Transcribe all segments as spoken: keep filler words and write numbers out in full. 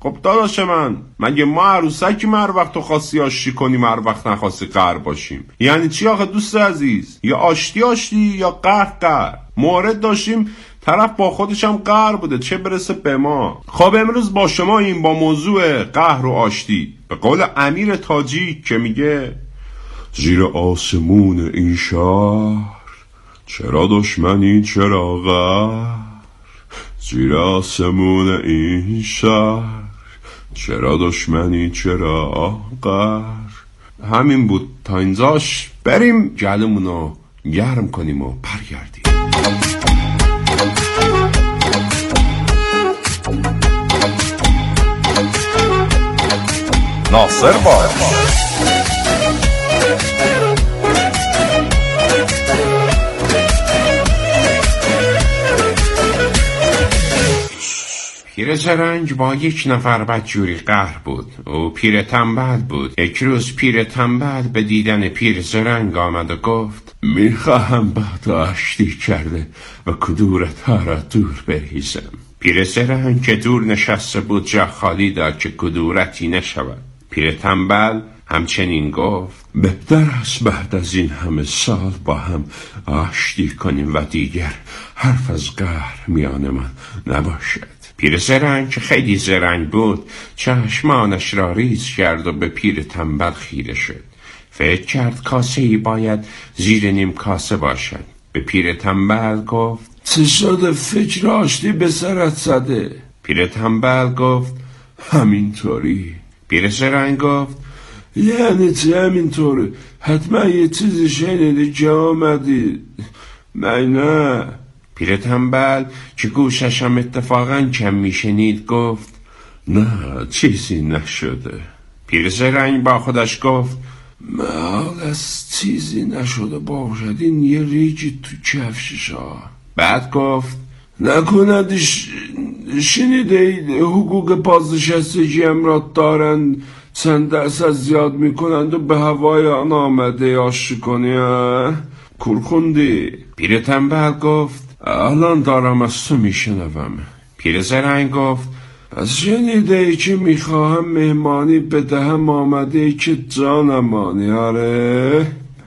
خب داداش من، مگه ما عروسکی هر وقت تو خواستی آشتی کنیم هر وقت نخواستی قهر باشیم؟ یعنی چی آخه دوست عزیز؟ یا آشتی آشتی یا قهر قهر. مورد داشتیم طرف با خودش هم قهر بوده، چه برسه به ما. خب امروز با شما این با موضوع قهر و آشتی، به قول امیر تاجیک که میگه زیر آسمون این شهر چرا دشمنی چرا قهر، زیر آسمون این شهر چرا دشمنی چرا قهر. همین بود تا اینجاش، بریم گلمونو گرم کنیم و برگردیم. ناصر باش پیر زرنگ با یک نفر بدجوری قهر بود. او پیر تنبل بود. یک روز پیر تنبل به دیدن پیر زرنگ آمد و گفت میخواهم با تو آشتی کرده و کدورت ها را دور بریزم. پیر زرنگ که دور نشسته بود جا خالی داد که کدورتی نشود. پیر تنبل همچنین گفت بهتر است بعد از این همه سال با هم آشتی کنیم و دیگر حرف از قهر میان من نباشد. پیر زرنگ که خیلی زرنگ بود چشمانش را ریز کرد و به پیر تنبل خیره شد. فکر کرد کاسه ای باید زیر نیم کاسه باشد. به پیر تنبل گفت چه شده فکر آشتی به سرت زده؟ پیر تنبل گفت همینطوری. پیر زرنگ گفت یعنی چه همینطوره؟ حتما یه چیزی شنیدی که آمدی. من نه. پیر تنبل که گوشش هم اتفاقا کم میشنید گفت نه چیزی نشده. پیر زرنگ با خودش گفت محال است چیزی نشده باشد، این یه ریجی تو کفششا. بعد گفت نکند ش... شنیده حقوق بازنشستگی امرات دارن چند درصد زیاد میکنند و به هوای آن آمده آشتی کنی؟ کورخوندی؟ پیر تنبل گفت الان دارم از تو میشنوم. پیر زرنگ گفت پس شنیده ای که میخواهم مهمانی بدهم آمده ای که جانمانی؟ آره؟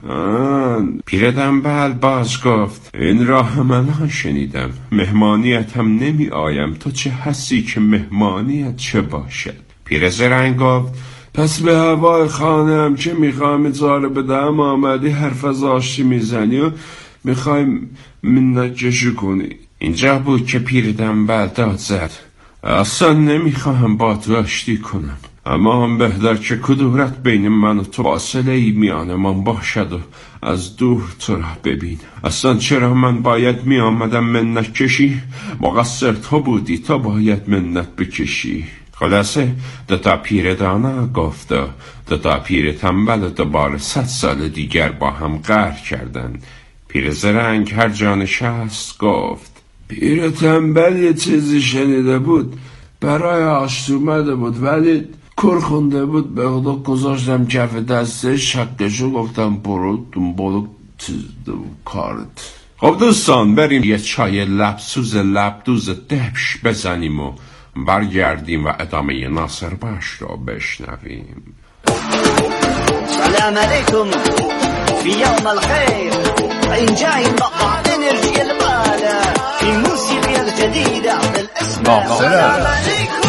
پیر تنبل باز گفت این را هم الان شنیدم، مهمانیت هم نمی آیم، تو چه هستی که مهمانیت چه باشد؟ پیر زرنگ گفت پس به هوای خانه هم که میخواهم اجاره بدهم آمدی حرف از آشتی میزنی و میخوایم منت کشی کنی. اینجا بود که پیر تنبل داد زد اصلا نمیخواهم با تو آشتی کنم، اما هم بهتر که کدورت بین من و تو فاصله ای میان من باشد و از دور تو را ببین. اصلا چرا من باید می آمدم منت کشی؟ مقصر تو بودی، تو باید منت بکشی. خلاصه دوتا پیر دانا گفت و دوتا پیر تنبل دوباره صد سال دیگر با هم قهر کردن. پیر زرنگ هر جا نشست گفت پیر تنبل یه چیزی شنیده بود، برای آشتی اومده بود ولی کر خونده بود، به خدا گذاشتم کف دسته شکشو گفتم برو دنبالو کارت. خب دوستان بریم یه چای لبسوز لبدوز دبش بزنیم و برگردیم و ادامه ناصر باش رو بشنویم. سلام علیکم فی یوم الخیر، اینجای مقطع انرژی البالا فی موسیقی الجدیده بالاسم سلام علیکم.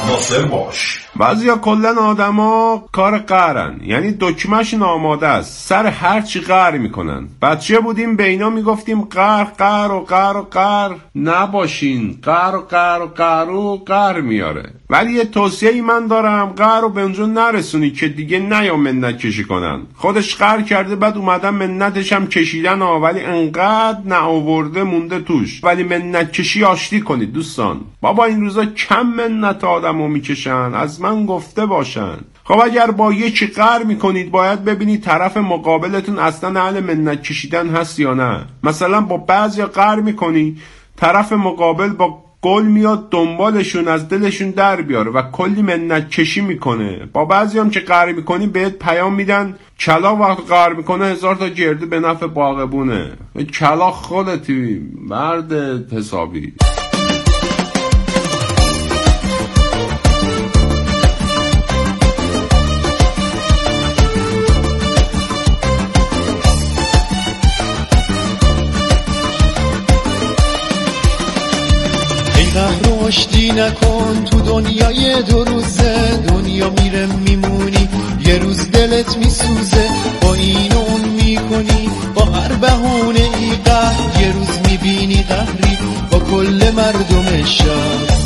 ناصر باش. بعضیا کلن آدما کار قهرن، یعنی دکمه‌شون آماده است، سر هر چی قهر میکنن. بچه بودیم به اینا میگفتیم قهر قهر و قهر و قهر نباشین، قهر و قهر و قهر و قهر میاره. ولی یه توصیه‌ای من دارم، قهر رو به اونجا نرسونی که دیگه نیا منت کشی کنن. خودش قهر کرده بعد اومدن منتش هم کشیدن ها، ولی انقدر نآورده مونده توش. ولی منت کشی آشتی کنید دوستان. بابا این روزا کم منت آدمو میکشن، از من گفته باشن. خب اگر با یکی قهر میکنید باید ببینید طرف مقابلتون اصلا اهل منت کشیدن هست یا نه. مثلا با بعضیا قهر میکنی، طرف مقابل با گل میاد دنبالشون از دلشون در بیاره و کلی منت کشی میکنه. با بعضی هم که قهر میکنی بهت پیام میدن کلا وقت قهر میکنه هزار تا گرده به نفع باغبونه. کلا خودتی مرد حسابی. قهر و آشتی نکن تو دنیای دو روزه، دنیا میره میمونی یه روز دلت میسوزه. با این و اون میکنی با هر بهونه ای قهر، یه روز میبینی قهری با کل مردم شهر.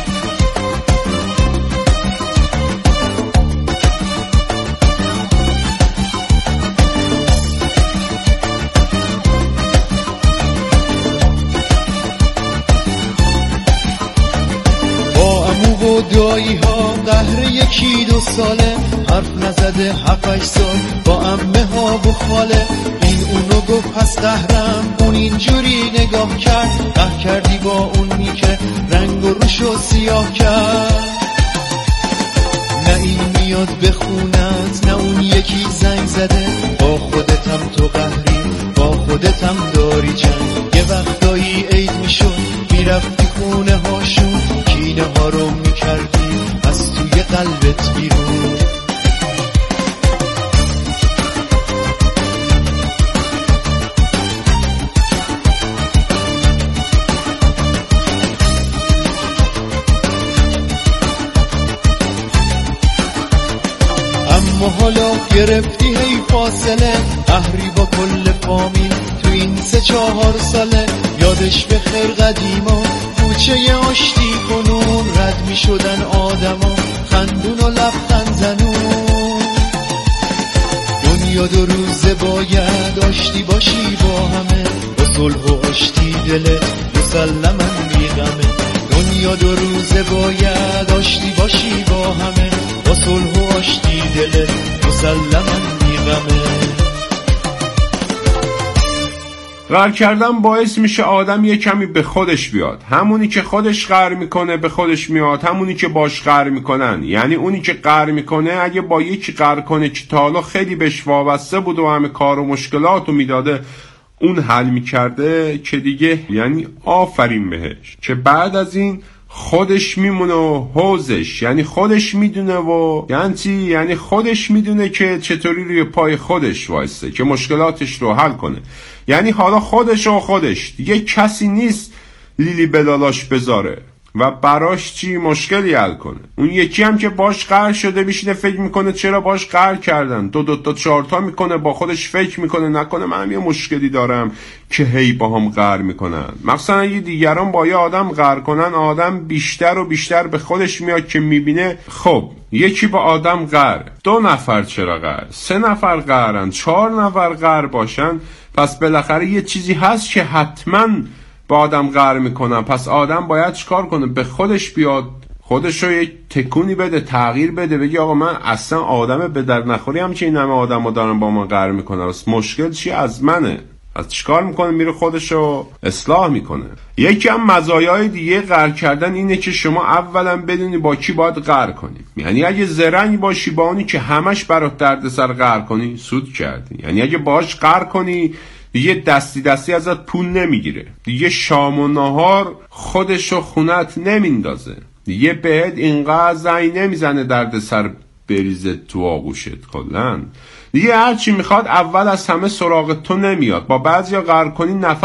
دایی ها قهر یکی دو ساله، حرف نزده هفتش سال با عمه ها و خاله. این اونو گفت پس قهرم، اون اینجوری نگاه کرد. قهر کردی با اونی که رنگ و روشو سیاه کرد. نه این میاد بخونت نه اون یکی زنگ زده، با خودتم تو قهری با خودتم داری جنگ. یه وقتایی عید میشد میرفتی خونه هاشون، کینه ها رو میکردی از توی قلبت بیرون. اما حالا گرفتی هی فاصله، قهری با کل فامیل تو این سه چهار ساله. یادش به خیر قدیما کوچه آشتی کنون، رد می شدن آدما خندون و لبخند زنون. دنیا دو روزه باید آشتی باشی با همه، با صلح و آشتی دلت مسلما بیغمه. دنیا دو روزه باید آشتی باشی با همه، با صلح و آشتی دلت مسلما بیغمه. قهر کردن باعث میشه آدم یه کمی به خودش بیاد. همونی که خودش قهر میکنه به خودش میاد، همونی که باش قهر میکنن. یعنی اونی که قهر میکنه اگه با یکی قهر کنه که تا حالا خیلی بهش وابسته بود و همه کار و مشکلاتو میداده اون حل میکرده که دیگه یعنی آفرین بهش، که بعد از این خودش میمونه و حوزش، یعنی خودش میدونه و یعنی چی؟ یعنی خودش میدونه که چطوری روی پای خودش وایسته که مشکلاتش رو حل کنه. یعنی حالا خودش و خودش دیگه کسی نیست لیلی بلالاش بذاره و براش چی مشکلی حل کنه. اون یکی هم که باش قهر شده میشینه فکر میکنه چرا باش قهر کردن، دو دو تا چهار تا میکنه با خودش فکر میکنه نکنه من هم یه مشکلی دارم که هی با هم قهر میکنن. مثلا اگه دیگران با یه آدم قهر کنن آدم بیشتر و بیشتر به خودش میاد که میبینه خب یکی با آدم قهر، دو نفر چرا قهر، سه نفر قهرن، چهار نفر قهر باشن، پس بالاخره یه چیزی هست که حتما با آدم قهر میکنن. پس آدم باید چیکار کنه؟ به خودش بیاد، خودش رو یک تکونی بده، تغییر بده، بگی آقا من اصلا آدم به در نخوری هم که این همه آدم ها دارن با من قهر میکنن، مشکل چی از منه؟ از چیکار میکنه؟ میره خودش رو اصلاح میکنه. یکی هم مزایای دیگه قهر کردن اینه که شما اولا بدونی با کی باید قهر کنی. یعنی اگه زرنگ باشی با اونی که همش برات دردسر قهر کنی سود کردی. یعنی اگه باهاش قهر کنی دیگه دستی دستی ازت پول نمیگیره، دیگه شام و نهار خودشو خونت نمیندازه، دیگه بهت اینقدر زنگ نمیزنه درد سر بریزه تو آغوشت. کلن دیگه هرچی میخواد اول از همه سراغ تو نمیاد. با بعضیا قهر کنی نفس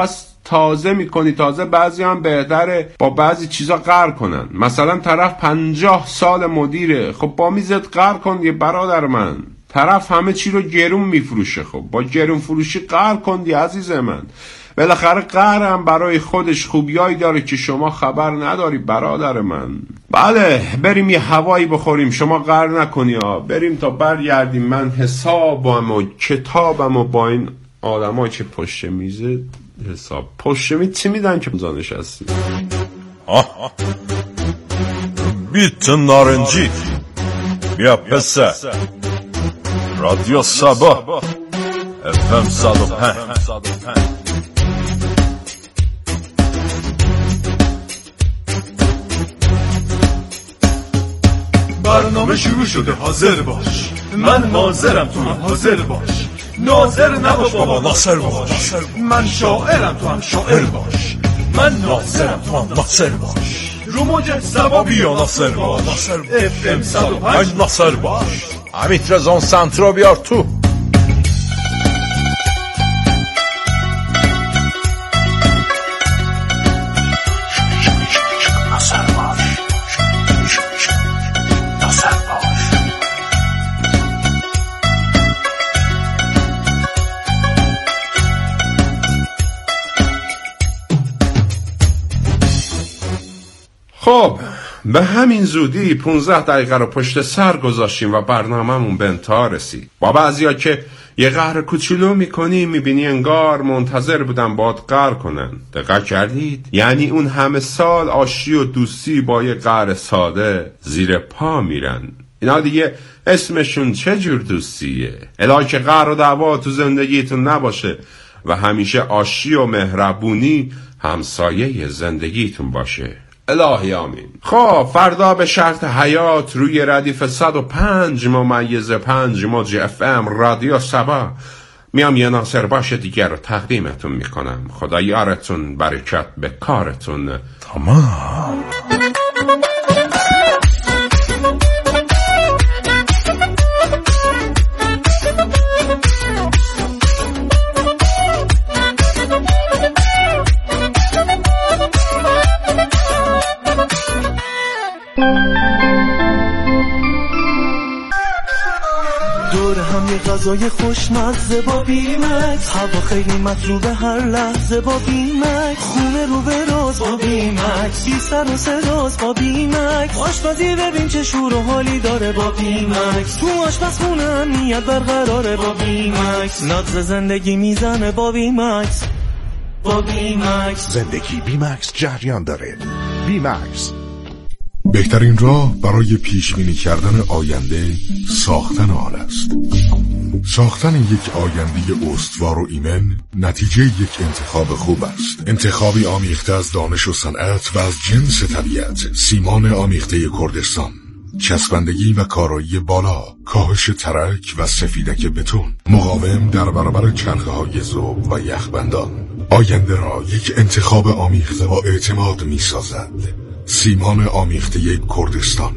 تازه میکنی. تازه بعضی هم بهتره با بعضی چیزا قهر کنن. مثلا طرف پنجاه سال مدیره، خب با میزت قهر کن دیگه برادر من. طرف همه چی رو گرون میفروشه، خب با گرون فروشی قهر کن دیگه عزیز من. بالاخره قهر هم برای خودش خوبیایی داره که شما خبر نداری برادر من. بله بریم یه هوایی بخوریم، شما قهر نکنی ها. بریم تا برگردیم من حسابم و کتابم و با این آدمایی که پشت میزه حساب پشت میز چی میدن که اونجا نشستی؟ آه بیت نارنجی بیا پسر. رادیو سبا اف ام صد و پنج. برنامه شروع شده، حاضر باش. من ناظرم تو هم حاضر باش. ناظر نباش بابا ناصر باش. من شاعرم تو هم شاعر باش. من ناظرم تو هم ناصر باش. رو موج سبا بیا ناصر باش. اف ام صد و پنج ناصر باش. حمید رضا سنترا بیار تو. خب به همین زودی پونزده دقیقه رو پشت سر گذاشتیم و برنامه‌مون به انتها رسید. با بعضیا که یه قهر کوچولو میکنی میبینی انگار منتظر بودن باهات قهر کنن. دقت کردید؟ یعنی اون همه سال آشتی و دوستی با یه قهر ساده زیر پا میرن. اینا دیگه اسمشون چه جور دوستیه؟ الهی که قهر و دعوا تو زندگیتون نباشه و همیشه آشتی و مهربونی همسایه زندگیتون باشه. الهی آمین. خب فردا به شرط حیات روی ردیف صد و پنج ممیز پنج موج اف ام رادیو سبا میام یه ناصر باش دیگر رو تقدیمتون میکنم. خدا یارتون، برکت به کارتون. تمام. دور هم یه غذای خوشمزه با بیمکس، هوا خیلی مطلوبه هر لحظه با بیمکس، خونه رو به راز با بیمکس، بی سر و صداست با بیمکس، آشپزی ببین چه شور و حالی داره با بیمکس، تو آشپزخونه امنیت برقراره با بیمکس، نبض زندگی میزنه با بیمکس. با بیمکس زندگی بیمکس جریان داره. بیمکس بهترین راه برای پیشبینی کردن آینده ساختن آن است. ساختن یک آینده استوار و ایمن نتیجه یک انتخاب خوب است. انتخابی آمیخته از دانش و صنعت و از جنس طبیعت. سیمان آمیخته کردستان، چسبندگی و کارایی بالا، کاهش ترک و سفیدک بتون، مقاوم در برابر چرخه های ذوب و یخبندان. آینده را یک انتخاب آمیخته با اعتماد می سازد. سیمان آمیخته کردستان.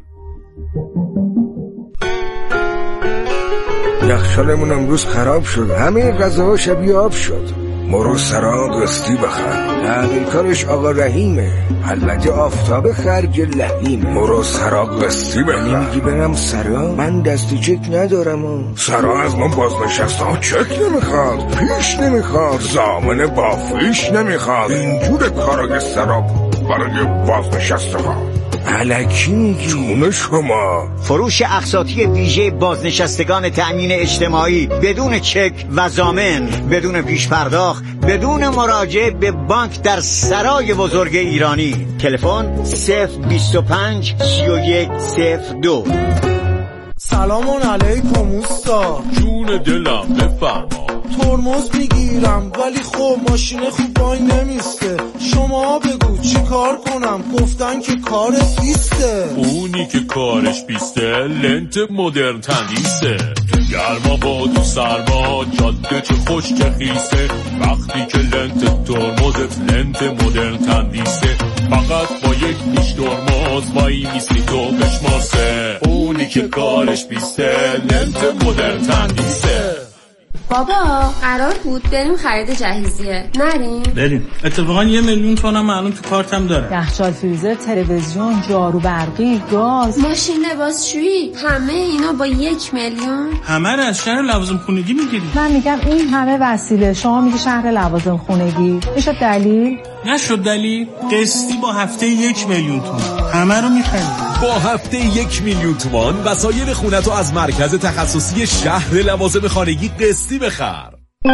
یخچالمون امروز خراب شد، همه غذاها شبیه آب شد. مرو سراغ قسطی بخر، همین کارش آقا رحیمه. البته آفتاب خرج لحیمه. مرو سراغ قسطی بخر. نمیگی برم سراغ؟ من دستی چک ندارم و. سراغ از من بازنشسته ها چک نمیخواد، پیش نمیخواد، ضامن بافیش نمیخواد. اینجور کارای سراغ برای بازنشسته ها. الکی میگی؟ جون شما. فروش اقساطی ویژه بازنشستگان تأمین اجتماعی بدون چک و ضامن، بدون پیش پرداخت، بدون مراجعه به بانک در سرای بزرگ ایرانی. تلفن صفر بیست و پنج سی و یک صفر دو. سلام علیکم اوستا. جون دلم بفرما. ترمز میگیرم ولی خب ماشین خوب وای نمیسته. شما بگو چی کار کنم؟ گفتن که کارت بیسته. اونی که کارش بیسته لنت مدرن تندیسه. تو گرما با تو سرما جاده چه خوش که خیسه. وقتی که لنت ترمزت لنت مدرن تندیسه، فقط با یک پیش ترمز وای میسی تو بشماسه. اونی که کارش بیسته لنت مدرن تندیسه. بابا قرار بود بریم خرید جهیزیه، نریم؟ بریم. اتفاقا یه میلیون تومنم الان تو کارتم داره. یخچال، فریزر، تلویزیون، جارو برقی، گاز، ماشین لباسشویی، همه اینا با یک میلیون؟ همه رو از شهر لوازم خونگی میگیری. من میگم این همه وسیله، شما میگی شهر لوازم خونگی. میشه دلیل؟ نشد دلیل. قسطی با هفته یک میلیون تومان همه رو میخریم. با هفته یک میلیون تومان وسایل خونتو از مرکز تخصصی شهر لوازم خانگی قسطی بخر.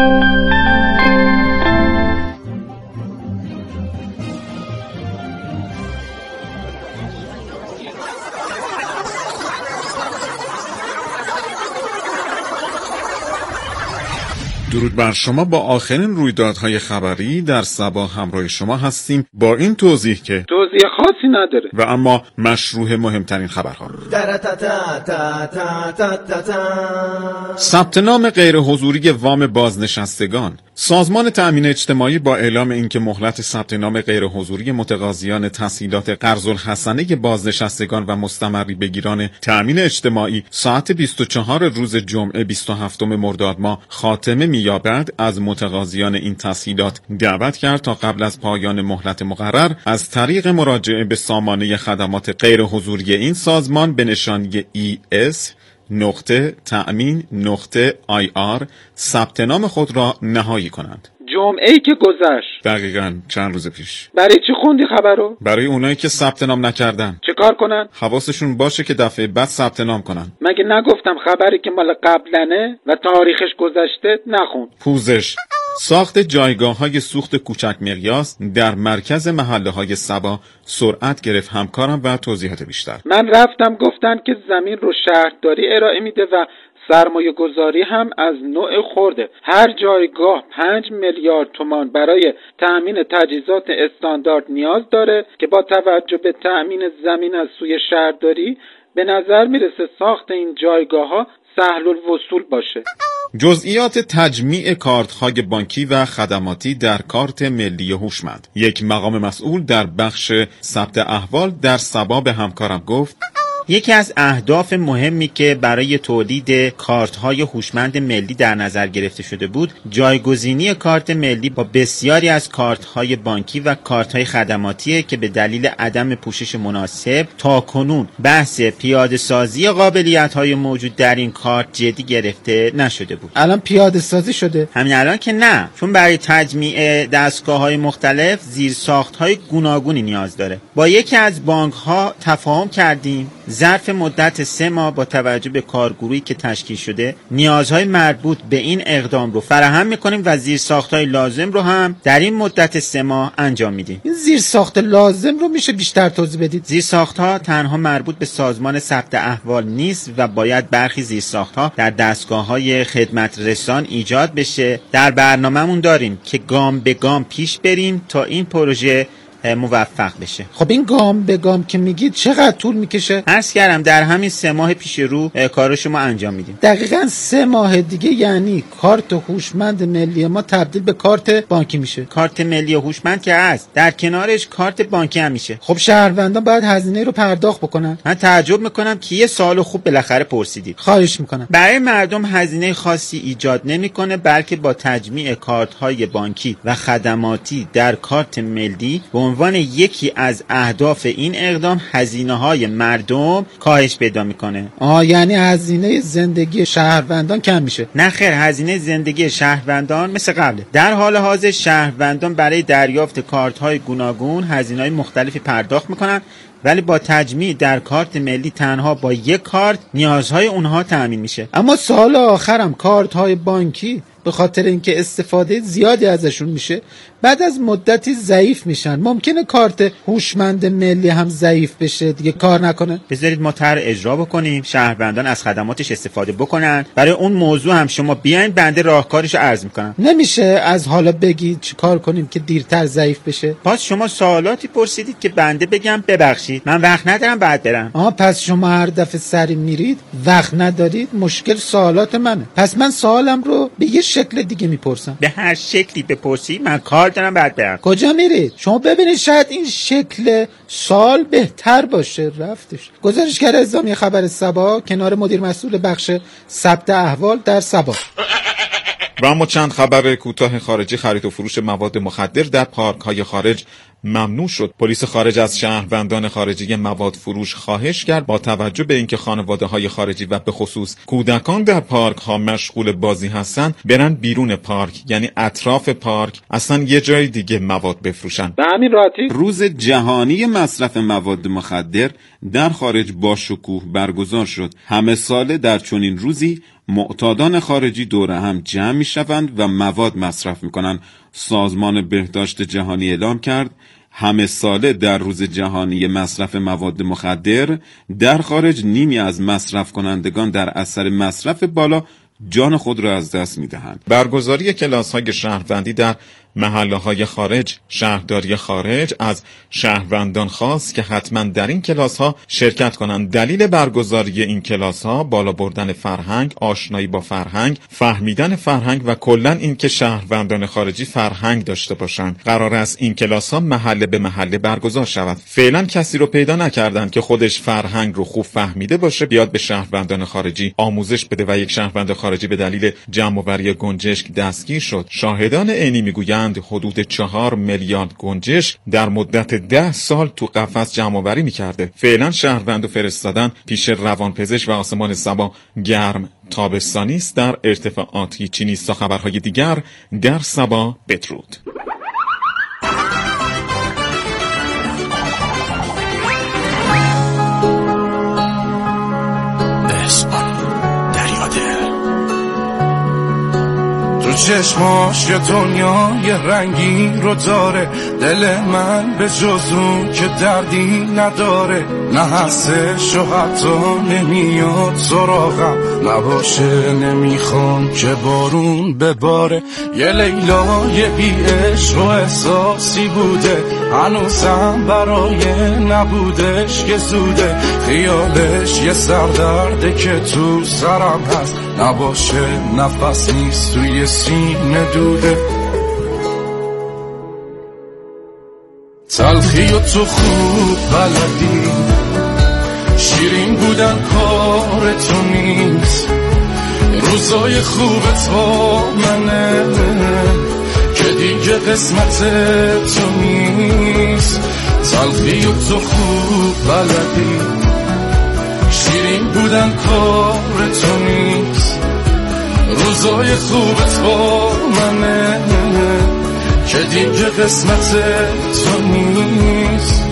درود بر شما. با آخرین رویدادهای خبری در سبا همراه شما هستیم با این توضیح که توضیح خاصی نداره و اما مشروع مهمترین خبرها. ثبت نام غیر حضوری وام بازنشستگان. سازمان تأمین اجتماعی با اعلام اینکه مهلت ثبت نام غیر حضوری متقاضیان تسهیلات قرض الحسنه بازنشستگان و مستمری بگیران تأمین اجتماعی ساعت بیست و چهارم روز جمعه بیست و هفتم مرداد ماه خاتمه می‌یابد، از متقاضیان این تسهیلات دعوت کرد تا قبل از پایان مهلت مقرر از طریق مراجعه به سامانه خدمات غیر حضوری این سازمان به نشانی ای اس نقطه تأمین نقطه آی آر ثبت نام خود را نهایی کنند. جمعه‌ای که گذشت، دقیقاً چند روز پیش. برای چی خوندی خبرو؟ برای اونایی که ثبت نام نکردن. چه کار کنن؟ حواسشون باشه که دفعه بعد ثبت نام کنن. مگه نگفتم خبری که مال قبلنه و تاریخش گذشته نخون؟ پوزش. ساخت جایگاه‌های سوخت کوچک مقیاس در مرکز محله‌های سبا سرعت گرفت. همکارم و توضیحات بیشتر. من رفتم گفتن که زمین رو شهرداری ارائه میده و سرمایه گذاری هم از نوع خرده. هر جایگاه پنج میلیارد تومان برای تأمین تجهیزات استاندارد نیاز داره که با توجه به تأمین زمین از سوی شهرداری به نظر میرسه ساخت این جایگاه ها سهل الوصول باشه. جزئیات تجمیع کارت‌های بانکی و خدماتی در کارت ملی هوشمند. یک مقام مسئول در بخش ثبت احوال در سبا به همکارم گفت یکی از اهداف مهمی که برای تولید کارت‌های هوشمند ملی در نظر گرفته شده بود، جایگزینی کارت ملی با بسیاری از کارت‌های بانکی و کارت‌های خدماتی که به دلیل عدم پوشش مناسب تاکنون بحث پیاده‌سازی قابلیت‌های موجود در این کارت جدی گرفته نشده بود. الان پیاده‌سازی شده؟ همین الان که نه، چون برای تجمیع دستگاه‌های مختلف زیرساخت‌های گوناگونی نیاز داره. با یکی از بانک‌ها تفاهم کردیم ظرف مدت سه ماه با توجه به کارگروهی که تشکیل شده نیازهای مربوط به این اقدام رو فراهم میکنیم و زیرساخت‌های لازم رو هم در این مدت سه ماه انجام میدیم. این زیرساخت لازم رو میشه بیشتر توضیح بدید؟ زیرساخت‌ها تنها مربوط به سازمان ثبت احوال نیست و باید برخی زیرساخت‌ها در دستگاه‌های خدمت رسان ایجاد بشه. در برنامه‌مون داریم که گام به گام پیش بریم تا این پروژه موفق بشه. خب این گام به گام که میگید چقدر طول میکشه؟ عرض کردم در همین سه ماه پیش رو کارشو ما انجام میدیم. دقیقاً سه ماه دیگه یعنی کارت هوشمند ملی ما تبدیل به کارت بانکی میشه. کارت ملی هوشمند که هست، در کنارش کارت بانکی هم میشه. خب شهروندان باید هزینه رو پرداخت بکنن. من تعجب میکنم که یه سوال خوب بالاخره پرسیدید. خواهش میکنم. برای مردم هزینه خاصی ایجاد نمیکنه، بلکه با تجمیع کارت های بانکی و خدماتی در کارت ملی به عنوان یکی از اهداف این اقدام هزینه‌های مردم کاهش پیدا میکنه. آه یعنی هزینه زندگی شهروندان کم میشه؟ نه خیر، هزینه زندگی شهروندان مثل قبله. در حال حاضر شهروندان برای دریافت کارت‌های گوناگون هزینه‌های مختلفی پرداخت میکنن، ولی با تجمیع در کارت ملی تنها با یک کارت نیازهای اونها تأمین میشه. اما سال آخرم کارت های بانکی به خاطر اینکه استفاده زیادی ازشون میشه بعد از مدتی ضعیف میشن. ممکنه کارت هوشمند ملی هم ضعیف بشه دیگه کار نکنه. بذارید ما طرح اجرا بکنیم، شهروندان از خدماتش استفاده بکنن. برای اون موضوع هم شما بیاین، بنده راهکارشو عرض میکنم. نمیشه از حالا بگید چی کار کنیم که دیرتر ضعیف بشه؟ پس شما سوالاتی پرسیدید که بنده بگم ببخشید من وقت ندارم بعد برم. آها پس شما هر دفعه سری میرید وقت ندارید، مشکل سوالات منه. پس من سوالم رو به یه شکل دیگه میپرسم. به هر شکلی بپرسی من کار دارم بعد برم. کجا میرید؟ شما ببینید شاید این شکل سوال بهتر باشه. رفتش. گزارشگر اعزامی خبر سبا کنار مدیر مسئول بخش ثبت احوال در سبا. و اما چند خبر کوتاه خارجی. خرید و فروش مواد مخدر در پارک های خارج ممنوع شد. پلیس خارج از شهروندان خارجی مواد فروش خواهش کرد با توجه به اینکه خانواده های خارجی و به خصوص کودکان در پارک ها مشغول بازی هستند، برن بیرون پارک، یعنی اطراف پارک، اصلا یه جای دیگه مواد بفروشن. به همین راحتی روز جهانی مصرف مواد مخدر در خارج با شکوه برگزار شد. همه ساله در چنین روزی معتادان خارجی دور هم جمع می شوند و مواد مصرف می کنند. سازمان بهداشت جهانی اعلام کرد همه ساله در روز جهانی مصرف مواد مخدر در خارج نیمی از مصرف کنندگان در اثر مصرف بالا جان خود را از دست می دهند. برگزاری کلاس های شهروندی در محله های خارج. شهرداری خارج از شهروندان خواست که حتما در این کلاس ها شرکت کنند. دلیل برگزاری این کلاس ها بالا بردن فرهنگ، آشنایی با فرهنگ، فهمیدن فرهنگ و کلا این که شهروندان خارجی فرهنگ داشته باشند. قرار است این کلاس ها محله به محله برگزار شود. فعلا کسی رو پیدا نکردند که خودش فرهنگ رو خوب فهمیده باشه بیاد به شهروندان خارجی آموزش بده و یک شهروند خارجی به دلیل جمع‌آوری گنجشک دستگیر شد. شاهدان عینی میگویند حدود چهار میلیارد گنجشک در مدت ده سال تو قفس جمع‌آوری میکرده. فعلا شهروندو فرستادن پیش روانپزشک و آسمان صبا گرم تابستانی است. در ارتفاعات هیچی نیست. تا خبرهای دیگر در صبا بدرود. تو چشماش یه دنیای رنگین رو داره، دل من به جز اون که دردی نداره، نه هستش و حتی نمیاد سراغم نباشه، نمیخوام که بارون بباره. یه لیلای بی عشق و احساسی بوده، هنوزم برای نبودش که زوده، خیالش یه سردرده که تو سرم هست، نباشه نفس نیست توی سینه دوده. تلخی و تو خوب بلدی، شیرین بودن کار تو نیست، روزای خوبت با منه که دیگه قسمت تو نیست. تلخی و تو خوب بلدی، شیرین بودن کار تو نیست، روزای خوبت با منه که دیگه قسمت تو نیست.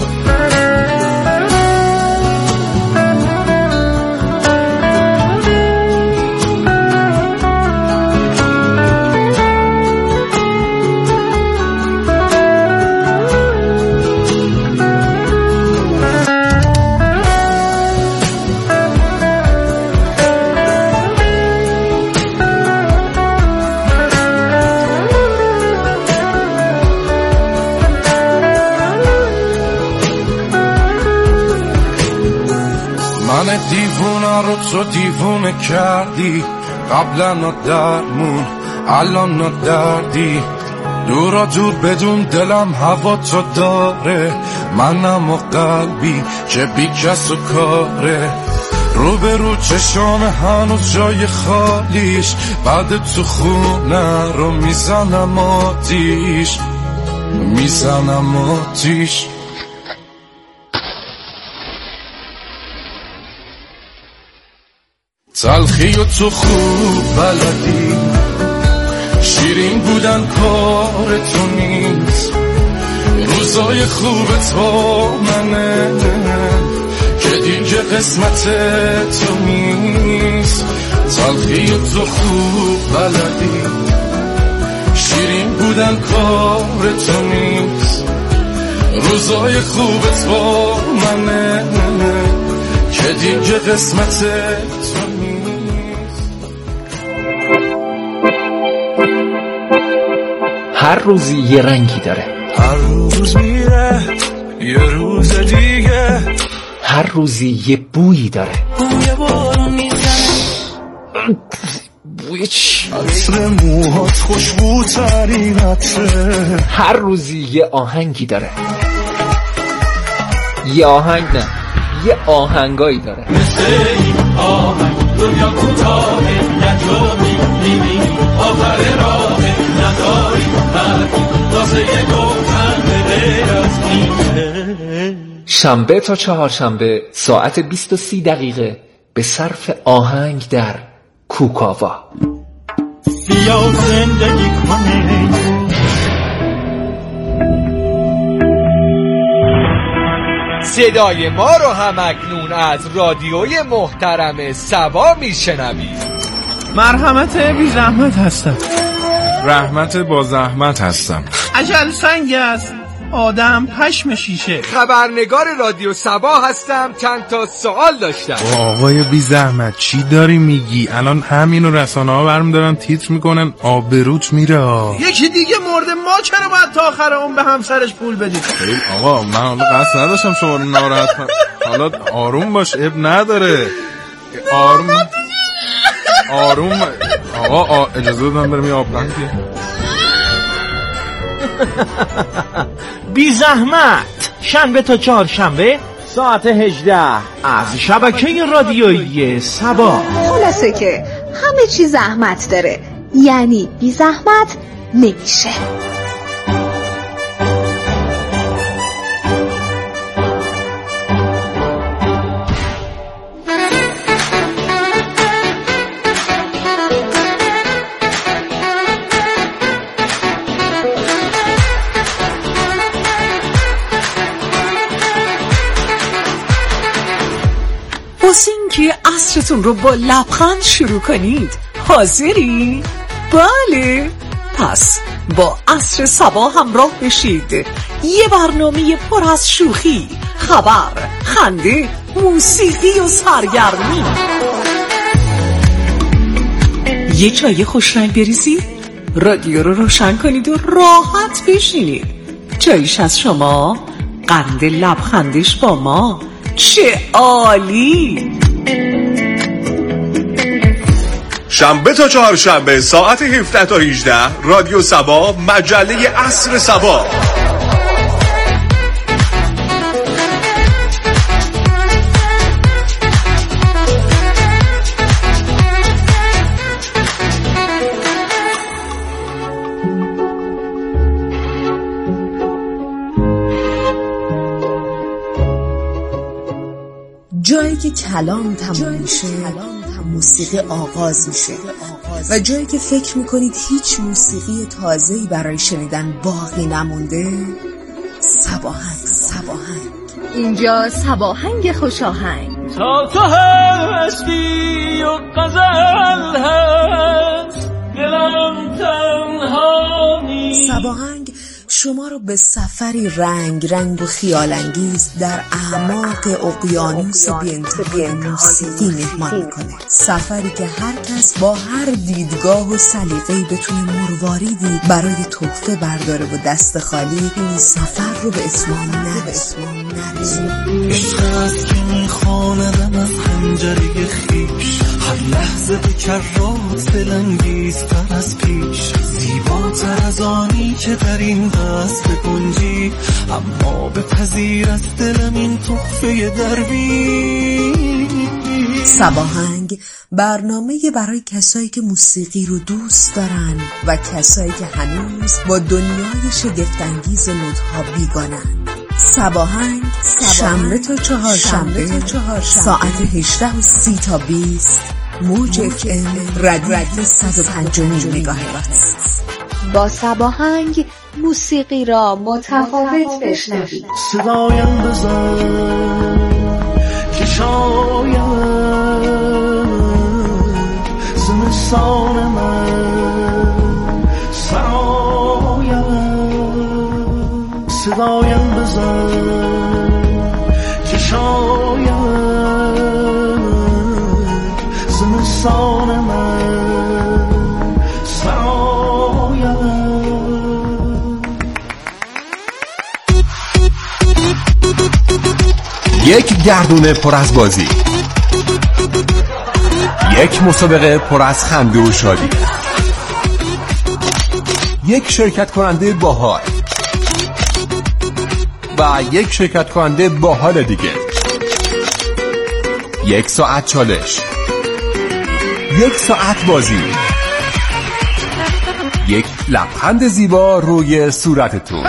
من دیوونه رو تو دیوونه کردی، قبلا نا درمون الان نا دردی، دورا دور بدون دلم هوا تو داره، منم و قلبی که بی کس و کاره، رو به رو چشام هنوز جای خالیش، بعد تو خونه رو میزنم آتیش، میزنم آتیش. تلخی و تو خوب بلدی، شیرین بودن کار تو نیست، روزای خوبت با منه که دیگه قسمت تو نیست. تلخی و تو خوب بلدی، شیرین بودن کار تو نیست، روزای خوبت با منه که دیگه قسمت تو نیست. هر روزی یه رنگی داره، هر روز میره یه روز دیگه، هر روزی یه بویی داره. بوی بارون میزنه، بوی چی؟ عطر موهات خوشبوترین عطره. هر روزی یه آهنگی داره، یه آهنگ نه یه آهنگایی داره. مثل این آهنگ دنیا کوتاه نجا میبینی، آخر راه نداری حرفی واسه گفتن غیر از اینه. شنبه تا چهارشنبه ساعت بیست و سی دقیقه به صرف آهنگ در کوکاوا. بیا زندگی کنه. صدای ما رو هم اکنون از رادیوی محترم سبا میشنوید. مرحمت بی زحمت هستم. رحمت با زحمت هستم. عجل سنگ است، آدم پشم شیشه. خبرنگار رادیو سبا هستم. چند تا سوال داشتم. آقای بی زحمت چی داری میگی؟ الان همینو رسانه ها برم دارن تیتر میکنن، آبروت میره. یکی دیگه مرده، ما چرا باید تا آخر اون به همسرش پول بدیم؟ خیلی آقا من حالا قصد نداشتم شما رو ناراحت کنم. حالا آروم باش، اب نداره. آروم آروم آقا اجازه بدم برم یه آب رنگ. بی زحمت شنبه تا چهارشنبه ساعت هجده از شبکه رادیویی سبا. خلاصه که همه چی زحمت داره، یعنی بی زحمت نمیشه. واسه اینکه عصرتون رو با لبخند شروع کنید حاضری؟ بله، پس با عصر سبا همراه بشید. یه برنامه پر از شوخی، خبر، خنده، موسیقی و سرگرمی. یه چای خوش رنگ بریزید، رادیو رو روشن کنید و راحت بشینید. چایش از شما، قند لبخندش با ما. چه عالی! شنبه تا چهارشنبه ساعت هفده تا هجده رادیو سبا، مجله عصر سبا. جایی که کلام تمام میشه موسیقی آغاز میشه و جایی که فکر میکنید هیچ موسیقی تازه‌ای برای شنیدن باقی نمونده، سباهنگ. سباهنگ اینجا سباهنگ خوشاهنگ. تا تو هستی و غزل هست، دلم تنها نیست. سباهنگ شما رو به سفری رنگ رنگ و خیال انگیز در اعماق اقیانوس بی‌انتهای موسیقی مهمان میکنه. سفری که هر کس با هر دیدگاه و سلیقه‌ای بتونه مرواریدی برای تحفه برداره و دست خالی این سفر رو به اتمام نرسونه. عشق هست که میخواندم از حنجره خیش، هر لحظه به کرات دلانگیزتر از پیش، زیباتر از آنی که در این دست بگنجی، اما بپذیر از دلم این تحفه درویش. سباهنگ برنامه برای کسایی که موسیقی رو دوست دارن و کسایی که هنوز با دنیای شگفت‌انگیز نوت‌ها بیگانن. سباهنگ شنبه تا چهارشنبه ساعت هجده و سی تا بیست موج اف ام رادیو صد و پنج و نیم مگاهرتز. با سباهنگ موسیقی را متفاوت بشنوید. صدایم بزن که شاید زمستان من سرایم، صدایم بزن که شاید زمستان من سرایم. یک گردونه پر از بازی، یک مسابقه پر از خنده و شادی، یک شرکت کننده باحال و یک شرکت کننده باحال دیگه، یک ساعت چالش، یک ساعت بازی، یک لبخند زیبا روی صورتتون.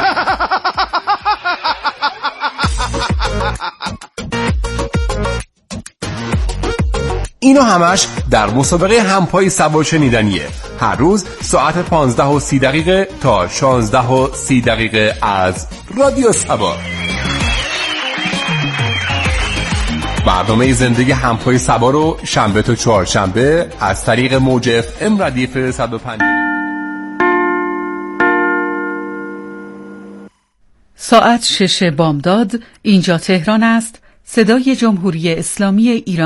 اینو همش در مسابقه همپای سوار شنیدنیه. هر روز ساعت پانزده و سی دقیقه تا شانزده و سی دقیقه از رادیو سبا. برنامه زندگی همپای سبا رو شنبه تا چهارشنبه از طریق موج اف ام ردیف صد و پنج. ساعت شش بامداد. اینجا تهران است. صدای جمهوری اسلامی ایران.